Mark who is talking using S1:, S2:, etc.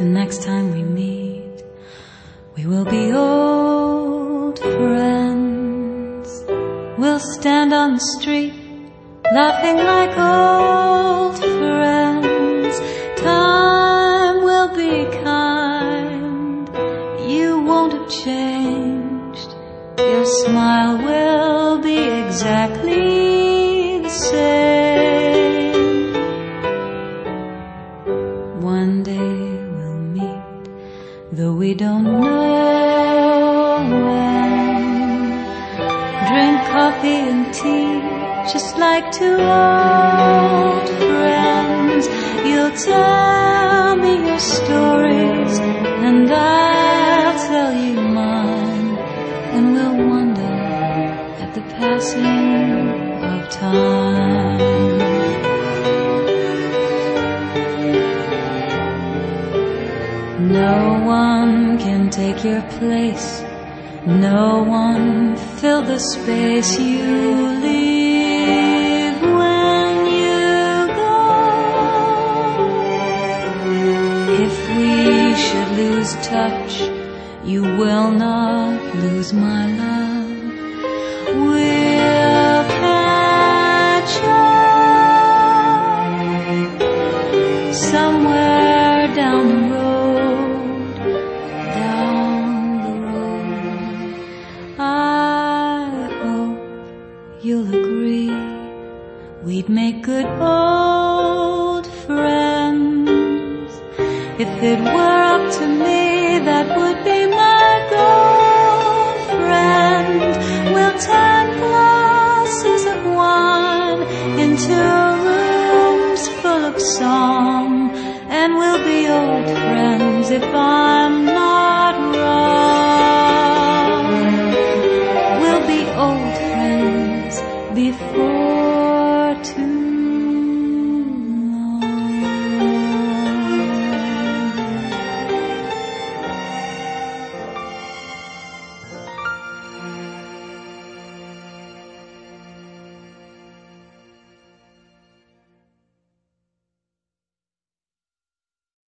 S1: the next time we meet, we will be old friends. We'll stand on the street, laughing like old friends. Time will be kind. You won't have changed. Your smile will be exactly the same. One day we'll meet, though we don't know when. Drink coffee and tea, just like two old friends. You'll tell me your stories, and I'll tell you mine, and we'll wonder at the passing of time. No one can take your place, no one fill the space you leave when you go. If we should lose touch, you will not lose my love. We'll catch up somewhere down the road. You'll agree we'd make good old friends. If it were up to me, that would be my girlfriend. We'll turn glasses of wine into rooms full of song, and we'll be old friends if I'm not wrong. We'll be old friends before